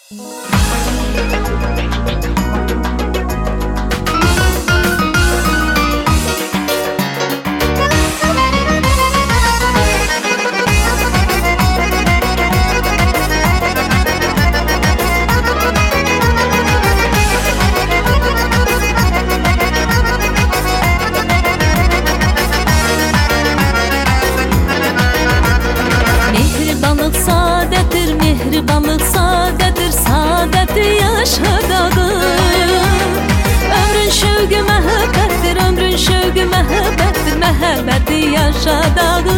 Mehribanlık saadettir, saadeti yaşadağım. Ömrün şevqi məhəbbətdir, ömrün şevqi məhəbbətdir, məhəbbəti yaşadağım.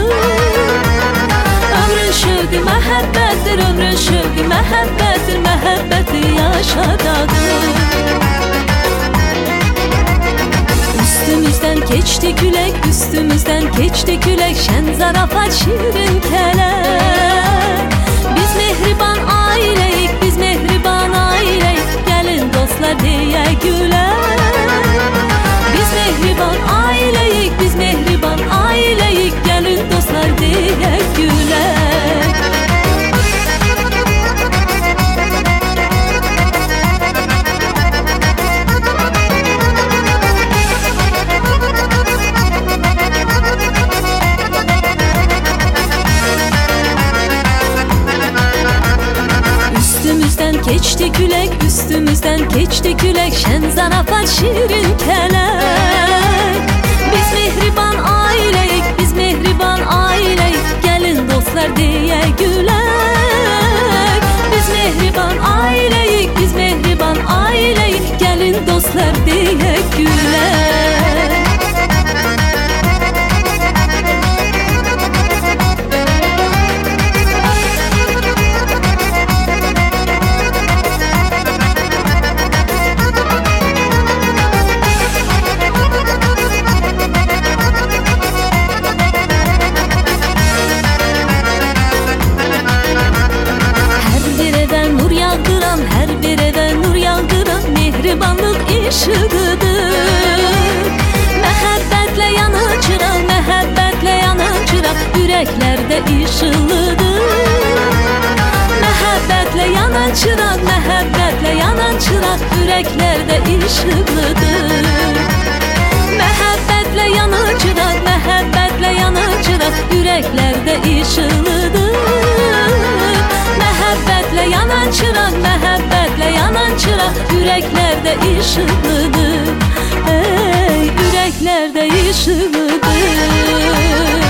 Ömrün şevqi məhəbbətdir, ömrün şevqi məhəbbətdir, məhəbbəti yaşadağım. Üstümüzden geçti külek, üstümüzden geçti külek, şen zarafat şirin kelek. Biz mehriban aileyik, biz mehriban aileyik, gelin dostlar diye gülek. Biz mehriban aileyik, biz mehriban aileyik, gelin dostlar diye gülek. Üstümüzden geçti külek, üstümüzden geçti külek, şen zarafat şirin kelek. Biz mehriban aileyik, biz mehriban aileyik, gelin dostlar diye gülek. Biz mehriban aileyik, biz mehriban aileyik, gelin dostlar diye gülek. Her bir eve nur yağdıran mehribanlık ışığıdır. Məhəbbətle yanan çıraq, məhəbbətle yanan çıraq, yüreklerde ışılıdır. Məhəbbətle yanan çıraq, məhəbbətle yanan çıraq, yüreklerde ışılıdır. Məhəbbətle yanan çıraq, məhəbbətle yanan çıraq, yüreklerde ışılıdır. Məhəbbətle yanan çıraq, məhəbbətle yanan çıraq, yüreklerde ışıqlıdır. Ey, yüreklerde ışıqlıdır.